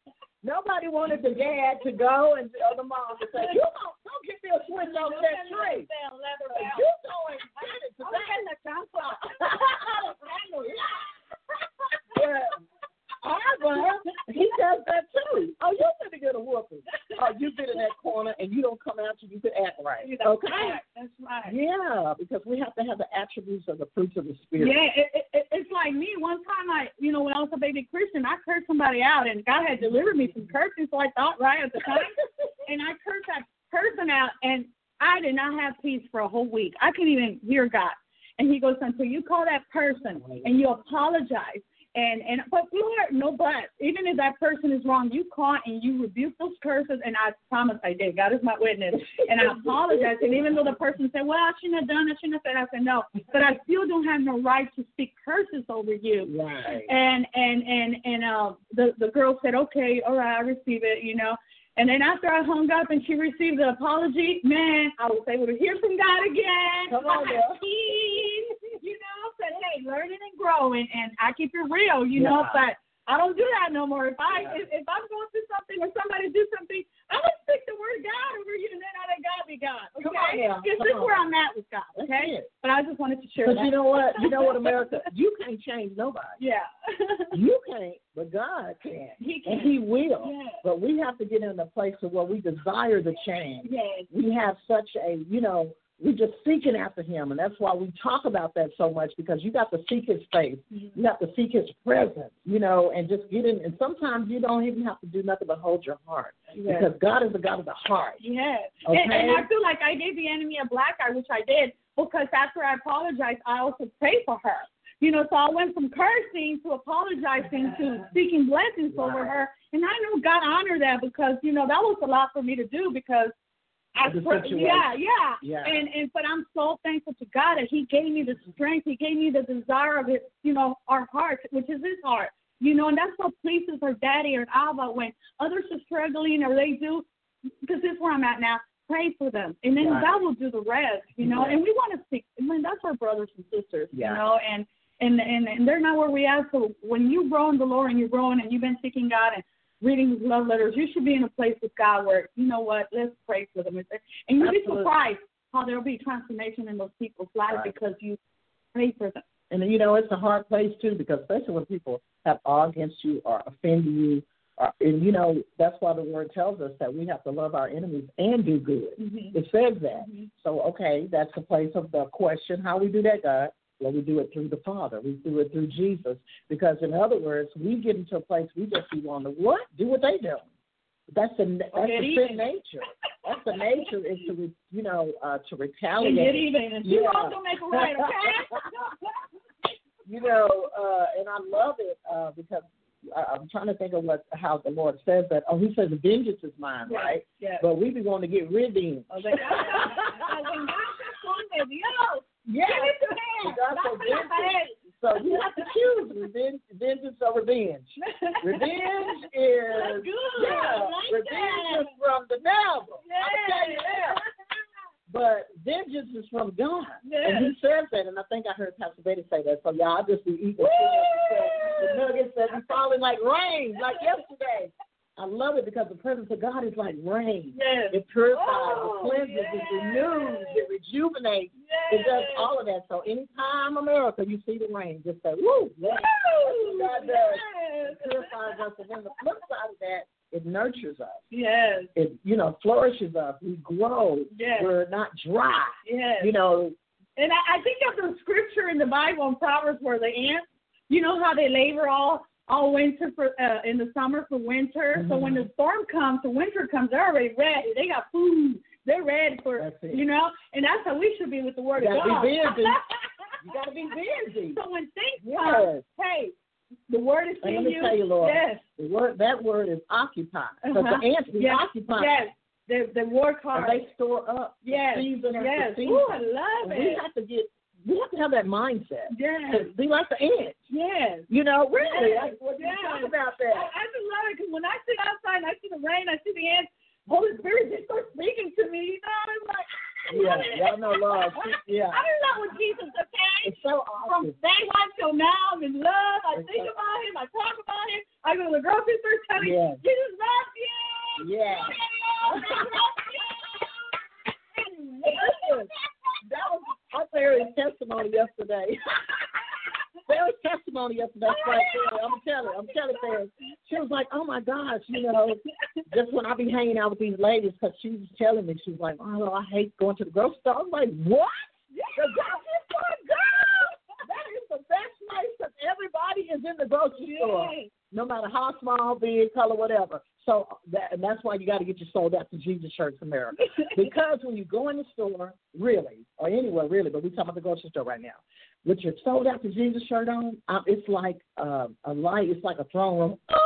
Nobody wanted the dad to go and the other mom to say, you don't, don't get me a switch over that tree. You going get it today. But Ivor, he does that too. Oh, you finna get a whooping. Oh, you get in that corner and you don't come out till you can act right. Okay? That's right. Yeah, because we have to have the attributes of the fruits of the Spirit. Yeah, it, it, it's like me. One time, I, you know, when I was a baby Christian, I cursed somebody out, and God had delivered me from cursing, so I thought right at the time. And I cursed that person out, and I did not have peace for a whole week. I couldn't even hear God. And he goes, until you call that person and you apologize, and, and but Lord, no but. Even if that person is wrong, you call and you rebuke those curses, and I promise I did. God is my witness. And I apologize. And even though the person said, well, I shouldn't have done it, I shouldn't have said, I said, no. But I still don't have no right to speak curses over you. Right. And and and and uh, the the girl said, okay, all right, I receive it, you know. And then after I hung up and she received the apology, man, I was able to hear from God again. Come on, I girl. had peace, you know, said, hey, learning and growing, and I keep it real, you Yeah. know, but I don't do that no more. If I Yeah. if, if I'm going through something or somebody do something, I'm gonna speak the word of God over you, and then I let God be God. Okay, Come on now. because Come this is on. where I'm at with God. That's Okay, it. but I just wanted to share Because that. you know what? You know what, America? You can't change nobody. Yeah. You can't, but God can. He And can. He will. Yes. But we have to get in a place of where we desire the change. Yes. We have such a, you know, we're just seeking after Him. And that's why we talk about that so much, because you got to seek His face. You have to seek His presence, you know, and just get in. And sometimes you don't even have to do nothing but hold your heart. Yes. Because God is the God of the heart. Yes. Okay. And, and I feel like I gave the enemy a black eye, which I did, because after I apologized, I also prayed for her. You know, so I went from cursing to apologizing to speaking blessings over Right. her. And I know God honored that, because, you know, that was a lot for me to do, because I The pr- situation. yeah, yeah. Yeah. And and but I'm so thankful to God that He gave me the strength. He gave me the desire of His, you know, our heart, which is His heart. You know, and that's what pleases her daddy or Abba when others are struggling or they do, because this is where I'm at now. Pray for them, and then Right. God will do the rest. You know, Right. and we want to seek. I mean, that's our brothers and sisters. Yeah. You know, and and and and they're not where we are. So when you grow in the Lord and you're growing and you've been seeking God and reading His love letters, you should be in a place with God where, you know what, let's pray for them. And you'll be Absolutely. surprised how there'll be transformation in those people's lives Right. because you pray for them. And, you know, it's a hard place, too, because especially when people have all against you or offend you Uh, and, you know, that's why the word tells us that we have to love our enemies and do good. Mm-hmm. It says that. Mm-hmm. So, okay, that's the place of the question. How we do that, God? Well, we do it through the Father. We do it through Jesus. Because, in other words, we get into a place we just be wanting to what? Do what they do. That's the that's okay, the sin nature. That's the nature is to re, you know uh, to retaliate. Get even. And you also make a right, okay? You know, uh, and I love it uh, because I, I'm trying to think of what how the Lord says that. Oh, He says vengeance is mine, yeah, right? Yeah. But we be wanting to get redeemed. Oh, they, yeah. So you have to choose revenge, vengeance or revenge. Revenge is yeah, like revenge that. Is from the devil. Yes. I'm telling you now. But vengeance is from God, yes. And He says that. And I think I heard Pastor Betty say that. So y'all just be eating the nuggets that be falling like rain, like yesterday. I love it because the presence of God is like rain. Yes. It purifies, oh, it cleanses, yes. It renews, it rejuvenates. Yes. It does all of that. So anytime, America, you see the rain, just say, woo, yes. Woo. That's what God does. Yes. It purifies us. And then the flip side of that, it nurtures us. Yes. It, you know, flourishes us. We grow. Yes. We're not dry. Yes. You know. And I, I think of the scripture in the Bible in Proverbs where the ants, you know how they labor all all winter for uh, in the summer for winter. Mm-hmm. So when the storm comes, the winter comes, they're already ready. They got food. They're ready for, you know, and that's how we should be with the Word you of God. Be busy. You got to be busy. So when things yes. come, hey, the Word is in you. Let me tell you, Lord. Yes. The word, that word is occupy. Because uh-huh. the ants be yes. occupied. Yes. They, they work hard. And they store up. Yes. The season yes. Season. Ooh, I love and it. We have to get. We have to have that mindset. Yes. Be like the ants. Yes. You know, really. Yes. Like, what do yes. you talk about that? I, I just love it because when I sit outside and I see the rain, I see the ants, Holy Spirit just starts speaking to me. You know, I'm like, yeah, y'all know love. Yeah. I'm in love with Jesus, okay? It's so awesome. From day one till now, I'm in love. I it's think so about him. I talk about him. I go to the grocery store telling yes. Jesus loves you. Yeah. That was our Barry's testimony yesterday. Barry's testimony yesterday. Right there. I'm telling, I'm telling Barry. She was like, "Oh my gosh, you know, just when I be hanging out with these ladies, because she was telling me, she was like, oh, I hate going to the grocery store." I was like, "What? The grocery store, girl? That is the best place because everybody is in the grocery yeah. store, no matter how small, big, color, whatever." So that, and that's why you got to get your sold out to Jesus Shirts America. Because when you go in the store, really, or anywhere really, but we're talking about the grocery store right now, with your sold out to Jesus shirt on, um, it's like uh, a light. It's like a throne room. Oh,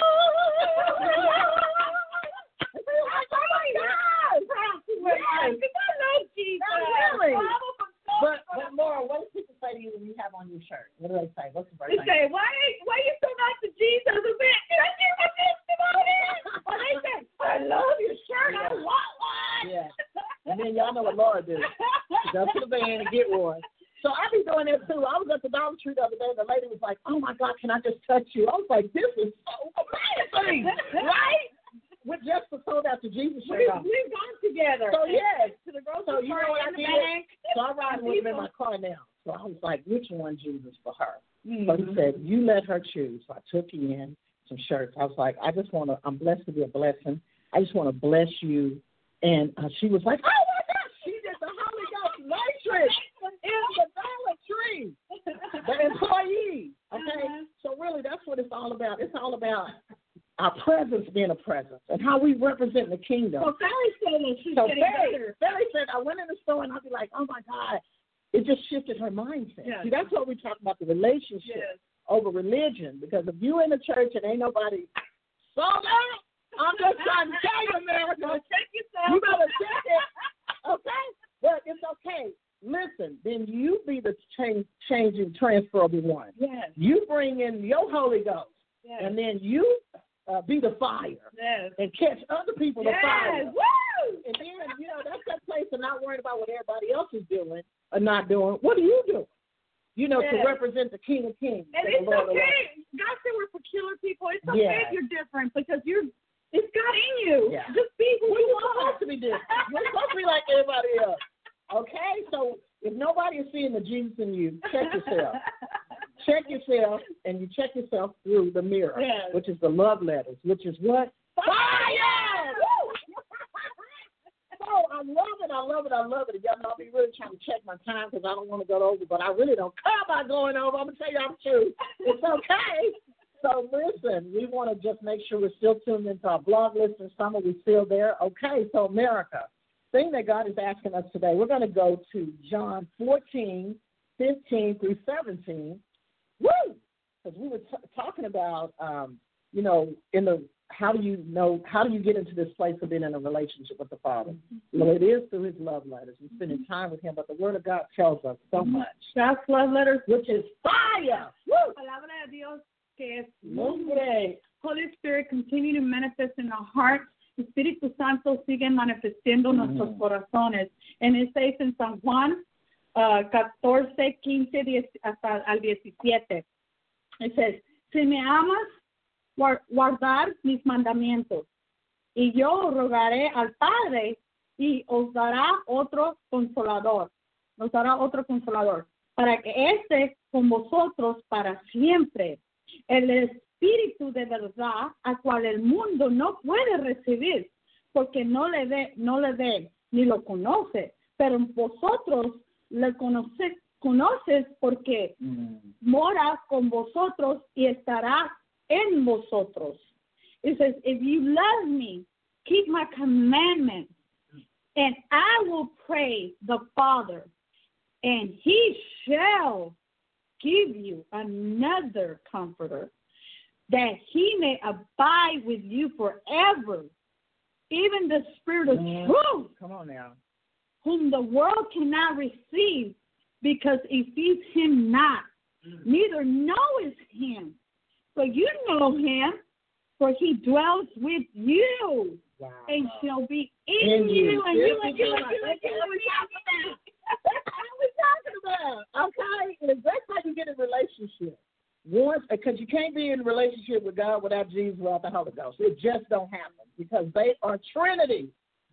my God! Yes. I love Jesus. Not really. But, but Laura, what do people say to you when you have on your shirt? What do they say? What's the first thing? They say, thing? why, why are you so nice to Jesus? I said, can I get my testimony? Or they say, I love your shirt. Yeah. I want one. Yeah. And then y'all know what Laura do. She goes to the van and get one. So I be doing that too. I was at the Dollar Tree the other day, and the lady was like, "Oh my God, can I just touch you?" I was like, "This is so amazing, right?" With just the sold out to Jesus shirt on. We've gone together. So yes, to the grocery so you know what I did? Bank. So I ride with him in my car now. So I was like, "Which one, Jesus, for her?" Mm-hmm. So he said, "You let her choose." So I took in some shirts. I was like, "I just want to. I'm blessed to be a blessing. I just want to bless you." And uh, she was like, "Oh my gosh, she did the Holy Ghost matrix in the Dollar Tree." The employee. Okay, uh-huh. So really, that's what it's all about. It's all about our presence being a presence and how we represent the kingdom. Well, Barry said that she's so getting Barry, better. Barry said, I went in the store and I'd be like, "Oh my God," it just shifted her mindset. Yes. See, that's what we talk about, the relationship yes. over religion. Because if you in the church and ain't nobody sold out, I'm just trying to tell you, America, check yourself. You better check it, okay? But it's okay. Listen, then you be the change, changing, transferable one. Yes. You bring in your Holy Ghost, yes. and then you uh, be the fire, yes. and catch other people yes. the fire. Woo! And then, you know, that's that place of not worrying about what everybody else is doing or not doing. What are you doing? You know, yes. to represent the King of Kings. And it's Lord okay. God said we're peculiar people. It's okay yes. if you're different because you're. It's God in you. Yeah. Just be who We're you supposed to be different. We're supposed to be like everybody else. Okay? So if nobody is seeing the Jesus in you, check yourself. check yourself, and you check yourself through the mirror, Yes. which is the love letters, which is what? Fire! So I love it, I love it, I love it. Y'all know I'll be really trying to check my time because I don't want to go over, but I really don't care about going over. I'm going to tell you I'm true. It's okay. So listen, we want to just make sure we're still tuned into our blog list and summer. We're still there. Okay, so America, thing that God is asking us today, we're going to go to John fourteen, fifteen through seventeen. Woo! Because we were t- talking about, um, you know, in the how do you know, how do you get into this place of being in a relationship with the Father? Well, it is through his love letters and spending time with him, but the Word of God tells us so much. That's love letters. Which is fire! Woo! Palabra de Dios que es Lumbre. Holy Spirit, continue to manifest in our hearts. Espíritu Santo sigue manifestando en nuestros corazones. En el seis en San Juan uh, catorce, quince, diez, hasta al diecisiete. It says, si me amas, guardar mis mandamientos, y yo rogaré al Padre y os dará otro consolador, os dará otro consolador, para que esté con vosotros para siempre. El Espíritu de verdad, a cual el mundo no puede recibir, porque no le ve, no le ve ni lo conoce, pero vosotros le conoce, conoces porque mm. mora con vosotros y estará en vosotros. It says, if you love me, keep my commandments, and I will pray the Father, and he shall give you another comforter, that he may abide with you forever, even the Spirit of mm. truth. Come on now. Whom the world cannot receive, because it sees him not, mm. neither knoweth him. But you know him, for he dwells with you, wow. and shall be in, in you, you, and yes, you, and you, and you, and you, and you. That's what we're talking about, okay? And that's how you get in a relationship. Once, because you can't be in a relationship with God without Jesus, without the Holy Ghost. It just don't happen because they are Trinity.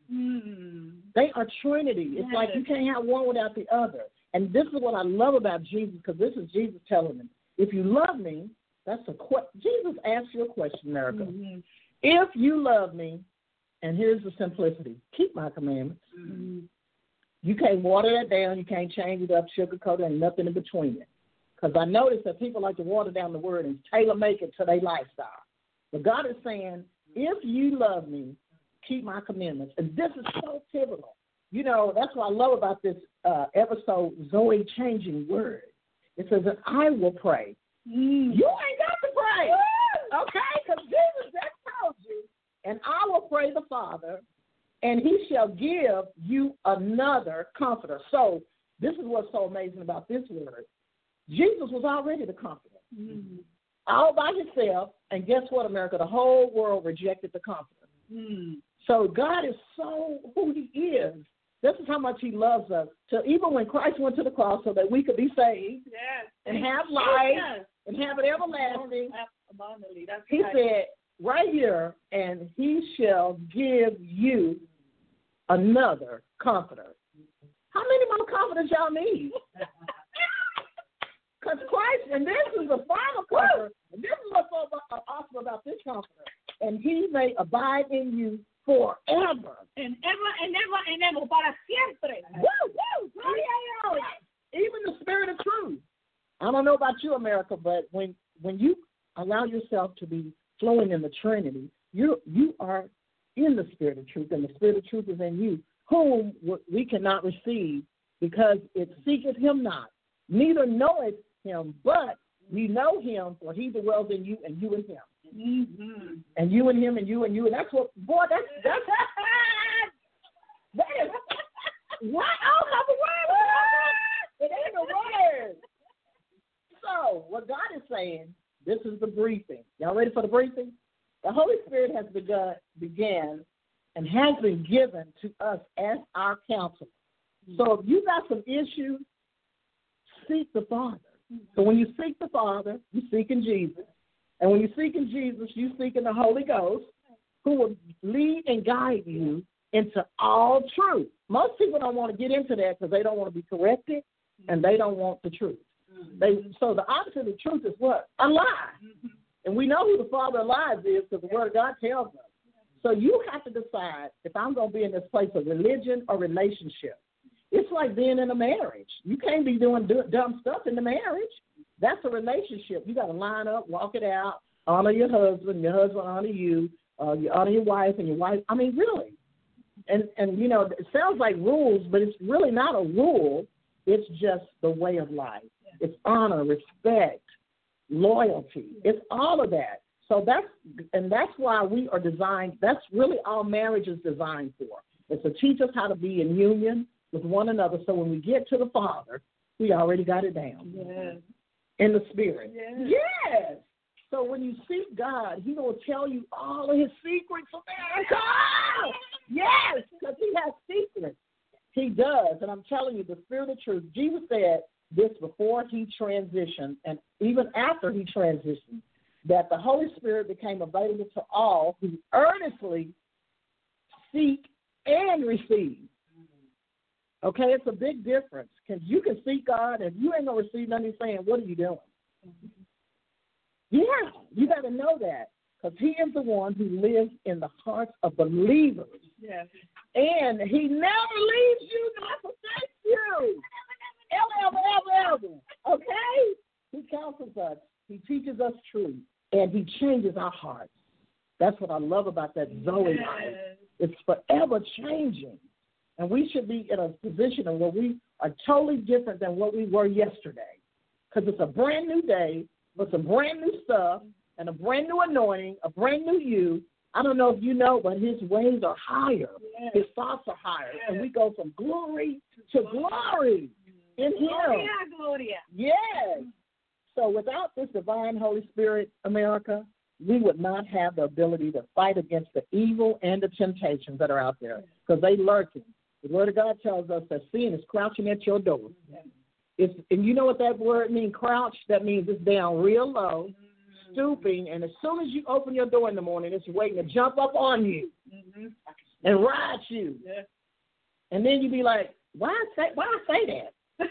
Mm. They are Trinity. It's yes. like you can't have one without the other. And this is what I love about Jesus, because this is Jesus telling them, if you love me, that's a question. Jesus asked you a question, America. Mm-hmm. If you love me, and here's the simplicity, keep my commandments. Mm-hmm. You can't water that down. You can't change it up, sugarcoat it, and nothing in between it. Because I notice that people like to water down the word and tailor-make it to their lifestyle. But God is saying, if you love me, keep my commandments. And this is so pivotal. You know, that's what I love about this uh, episode, Zoe Changing Word. It says that I will pray. Mm. You ain't got to pray, okay? Because Jesus just told you, and I will pray the Father, and he shall give you another comforter. So this is what's so amazing about this word. Jesus was already the comforter, mm-hmm. all by himself, and guess what, America? The whole world rejected the comforter. Mm. So God is so who he is. This is how much he loves us. So even when Christ went to the cross so that we could be saved yes. and have life yes. and have it everlasting, That's he right. said right here, and he shall give you another comforter. How many more comforters y'all need? Because Christ, and this is the final comforter, and this is what's so awesome about this comforter, and he may abide in you forever. And ever and ever and ever, para siempre. Woo, woo, woo. Even the Spirit of truth. I don't know about you, America, but when when you allow yourself to be flowing in the Trinity, you you are in the Spirit of truth, and the Spirit of truth is in you, whom we cannot receive because it seeketh him not, neither knoweth him, but we know him, for he dwells in you, and you in him. Mm-hmm. And you and him, and you and you, and that's what, boy, that's, that's, that is, what? I don't have a word. It ain't a word. So, what God is saying, this is the briefing. Y'all ready for the briefing? The Holy Spirit has begun, began and has been given to us as our counselor. So, if you got some issues, seek the Father. So, when you seek the Father, you seek in Jesus. And when you seek in Jesus, you seek in the Holy Ghost, who will lead and guide you into all truth. Most people don't want to get into that because they don't want to be corrected and they don't want the truth. They so the opposite of the truth is what? A lie. Mm-hmm. And we know who the father of lies is because the Word of God tells us. So you have to decide if I'm going to be in this place of religion or relationship. It's like being in a marriage. You can't be doing dumb stuff in the marriage. That's a relationship. You got to line up, walk it out, honor your husband, your husband honor you, uh, you honor your wife, and your wife. I mean, really. And, and, you know, it sounds like rules, but it's really not a rule. It's just the way of life. It's honor, respect, loyalty. It's all of that. So that's, and that's why we are designed, that's really all marriage is designed for. It's to teach us how to be in union with one another so when we get to the Father, we already got it down. Yes. In the Spirit. Yes. Yes. So when you seek God, He will tell you all of His secrets, America. Yes, because He has secrets. He does. And I'm telling you, the Spirit of truth, Jesus said this before He transitioned and even after He transitioned, that the Holy Spirit became available to all who earnestly seek and receive. Okay, it's a big difference. Because you can seek God, and if you ain't going to receive nothing He's saying, what are you doing? Yeah, you got to know that. Because He is the one who lives in the hearts of believers. Yes. And He never leaves you nor forsakes you. Ever, ever, ever, ever. Okay? He counsels us. He teaches us truth. And He changes our hearts. That's what I love about that Zoe yes. life. It's forever changing. And we should be in a position where we are totally different than what we were yesterday. Because it's a brand new day with some brand new stuff and a brand new anointing, a brand new you. I don't know if you know, but His ways are higher. Yes. His thoughts are higher. Yes. And we go from glory to glory in Him. Gloria, Gloria. Yes. So without this divine Holy Spirit, America, we would not have the ability to fight against the evil and the temptations that are out there because they lurking. The Word of God tells us that sin is crouching at your door. It's, and you know what that word means, crouch? That means it's down real low, mm-hmm. stooping, and as soon as you open your door in the morning, it's waiting to jump up on you mm-hmm. and ride you. Yeah. And then you be like, why I say, why I say that?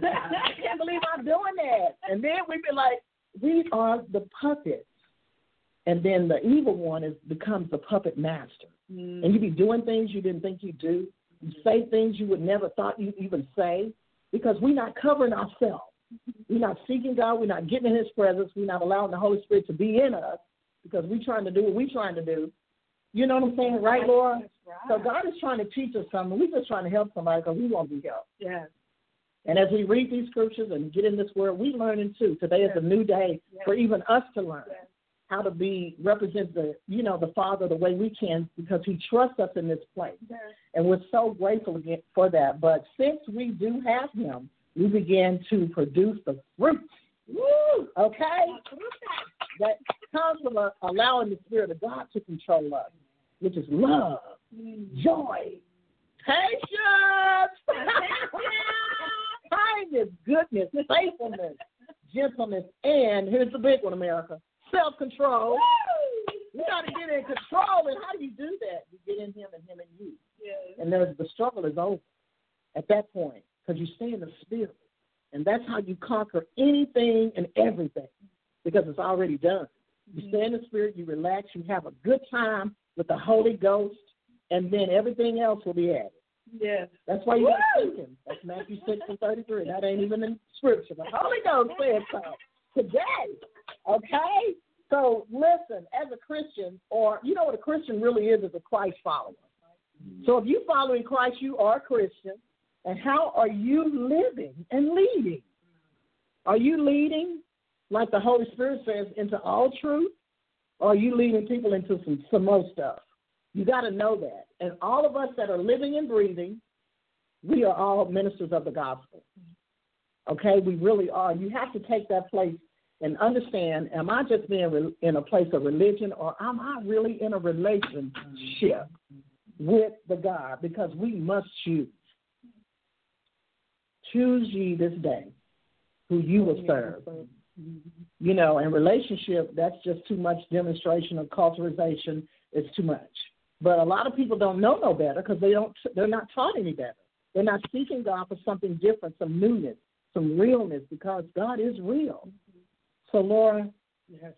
I can't believe I'm doing that. And then we be like, we are the puppets. And then the evil one is becomes the puppet master. Mm-hmm. And you be doing things you didn't think you'd do. You say things you would never thought you'd even say because we're not covering ourselves. We're not seeking God. We're not getting in His presence. We're not allowing the Holy Spirit to be in us because we're trying to do what we're trying to do. You know what I'm saying, right, Laura? That's right. So God is trying to teach us something. We're just trying to help somebody because we want to be helped. Yes. And as we read these scriptures and get in this word, we're learning too. Today is a new day yes. for even us to learn. Yes. How to be represent the you know the Father the way we can because He trusts us in this place, yes. and we're so grateful again for that. But since we do have Him, we begin to produce the fruit. Woo! Okay, that comes from a, allowing the Spirit of God to control us, which is love, mm. joy, patience, kindness, goodness, faithfulness, gentleness, and here's the big one, America. Self-control. Woo! You got to get in control. And how do you do that? You get in Him and Him in you. Yes. And there's, the struggle is over at that point because you stay in the Spirit. And that's how you conquer anything and everything because it's already done. You mm-hmm. stay in the Spirit, you relax, you have a good time with the Holy Ghost, and then everything else will be added. Yes. That's why you got to seek Him. That's Matthew six and thirty-three. That ain't even in Scripture. The Holy Ghost said so today. Okay? So, listen, as a Christian, or you know what a Christian really is, is a Christ follower. So if you're following Christ, you are a Christian. And how are you living and leading? Are you leading, like the Holy Spirit says, into all truth? Or are you leading people into some, some more stuff? You got to know that. And all of us that are living and breathing, we are all ministers of the gospel. Okay? We really are. You have to take that place and understand, am I just being in a place of religion or am I really in a relationship with the God? Because we must choose. Choose ye this day who you will serve. You know, and relationship, that's just too much demonstration of culturization. It's too much. But a lot of people don't know no better because they don't, they're not taught any better. They're not seeking God for something different, some newness. some realness because God is real. So, Laura, yes.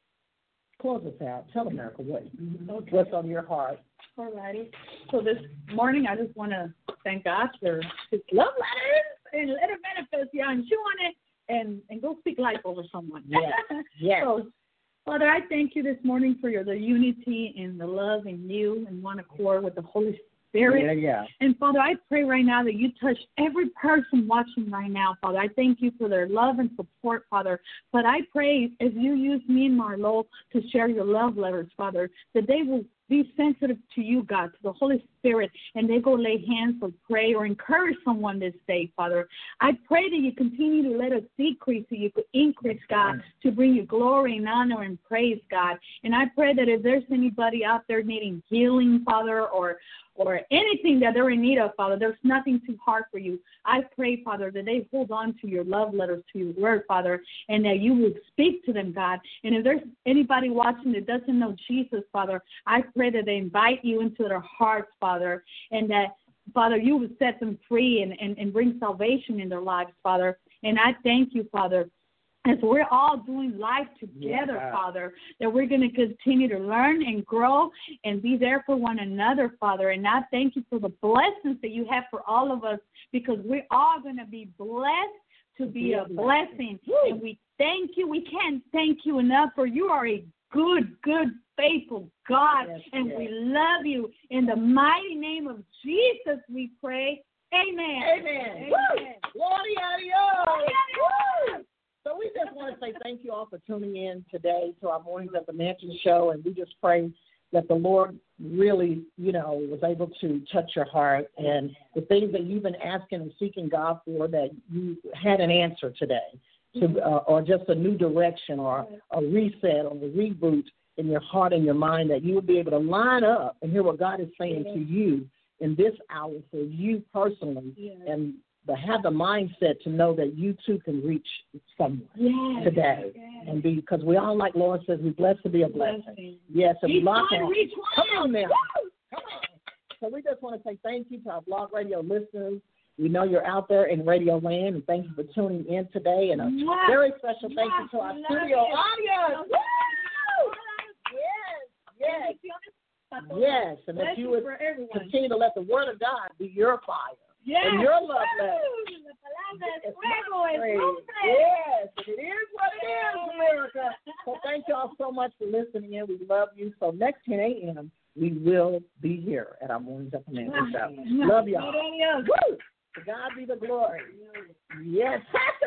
Close us out. Tell America what, okay. what's on your heart. All righty. So this morning, I just want to thank God for his love letters and let it manifest. Yeah, and chew on it and, and go speak life over someone. Yes. Yes. So, Father, I thank you this morning for your the unity and the love in you and one accord with the Holy Spirit. Yeah, yeah. And, Father, I pray right now that you touch every person watching right now, Father. I thank you for their love and support, Father. But I pray as you use me and Marlo to share your love letters, Father, that they will be sensitive to you, God, to the Holy Spirit, and they go lay hands or pray or encourage someone this day, Father. I pray that you continue to let us decrease so you could increase, God, to bring you glory and honor and praise, God. And I pray that if there's anybody out there needing healing, Father, or or anything that they're in need of, Father, there's nothing too hard for you. I pray, Father, that they hold on to your love letters, to your word, Father, and that you will speak to them, God. And if there's anybody watching that doesn't know Jesus, Father, I pray that they invite you into their hearts, Father, and that, Father, you will set them free and, and, and bring salvation in their lives, Father. And I thank you, Father, as we're all doing life together, yeah. Father, that we're going to continue to learn and grow and be there for one another, Father. And I thank you for the blessings that you have for all of us, because we're all going to be blessed to be yeah. a blessing. Woo. And we thank you. We can't thank you enough, for you are a good, good, faithful God. Yes, and yes. we love you. In the mighty name of Jesus, we pray. Amen. Amen. Amen. Woo. Gloria a Dios. Woo. So we just want to say thank you all for tuning in today to our Mornings at the Mansion show, and we just pray that the Lord really, you know, was able to touch your heart, and the things that you've been asking and seeking God for, that you had an answer today, to, uh, or just a new direction or a reset or a reboot in your heart and your mind, that you will be able to line up and hear what God is saying to you in this hour for you personally, yes. and but have the mindset to know that you too can reach someone yes. today, yes. and be, because we all, like Laura says, we're blessed to be a blessing. blessing. Yes, and we lock on. Come on now, come on. So we just want to say thank you to our Blog Radio listeners. We know you're out there in Radio Land, and thank you for tuning in today. And a yes. very special thank yes. you to our studio audience. Yes, yes, yes, yes, and that you would continue to let the Word of God be your fire. Yes. And your love letter. Yes, it is what it is, America. So thank you all so much for listening in. We love you. So next ten a.m., we will be here at our Mornings at the Mansion show. Love y'all. Woo! To God be the glory. Yes.